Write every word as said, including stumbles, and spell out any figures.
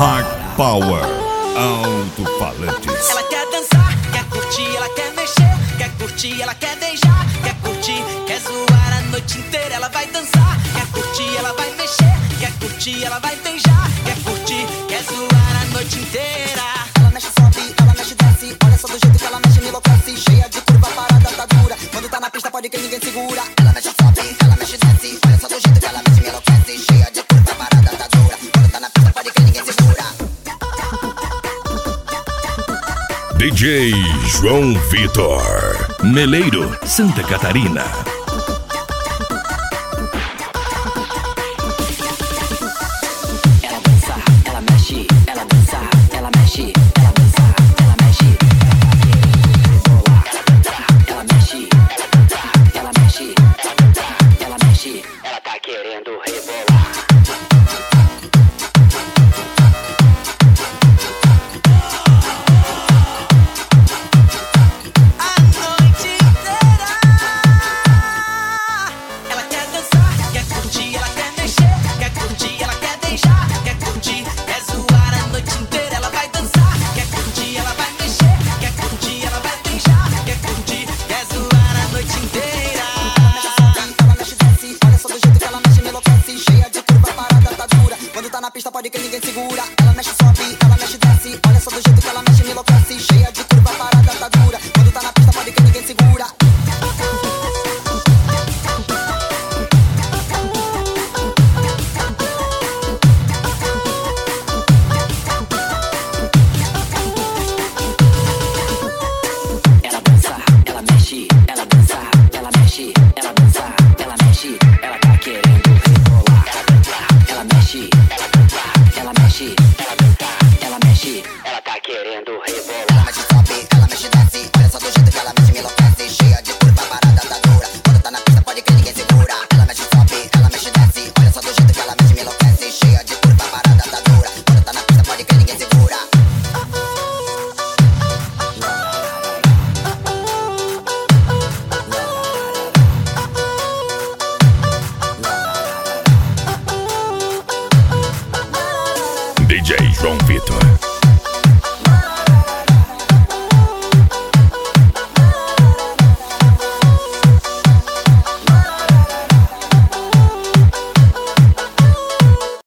Hard Power Alto-Falantes. Ela quer dançar, quer curtir, ela quer mexer, quer curtir, ela quer beijar, quer curtir, quer zoar a noite inteira. Ela vai dançar, quer curtir, ela vai mexer, quer curtir, ela vai beijar, quer curtir, quer zoar a noite inteira. Ela mexe, sobe, ela mexe, desce. Olha só do jeito que ela mexe, me enlouquece. Cheia de curva, parada, tá dura. Quando tá na pista, pode que ninguém segura. Ela mexe, sobe, ela mexe, desce. Olha só do jeito que ela mexe, me enlouquece. Cheia de curva, parada, tá dura. Quando tá na pista, pode que ninguém segura. D J João Vitor, Meleiro, Santa Catarina. Ela dança, ela mexe, ela dança, ela mexe, ela dança, ela mexe. Ela mexe, ela mexe, ela mexe. Ela tá querendo rebolar. Pode que ninguém segura. Ela mexe, sobe, ela mexe, desce. Olha só do jeito que ela mexe, me enlouquece. Cheia de curva, parada, tá dura. Quando tá na pista, pode que ninguém segura. Ela dança, ela mexe, ela dança, ela mexe, ela dança, ela mexe. Ela tá querendo rebolar. Ela mexe, ela mexe, ela dança, ela mexe, ela tá querendo rebolar. Ela mexe, sobe, ela mexe, desce. Olha só do jeito que ela mexe, me enlouquece. Cheia de curva, parada, tá dura. Quando tá na pista, pode que ninguém segura. Ela mexe, sobe, ela mexe, desce. Olha só do jeito que ela mexe, me enlouquece. Cheia de curva, parada, tá dura. Quando tá na pista, pode que ninguém segura. D J João Vitor.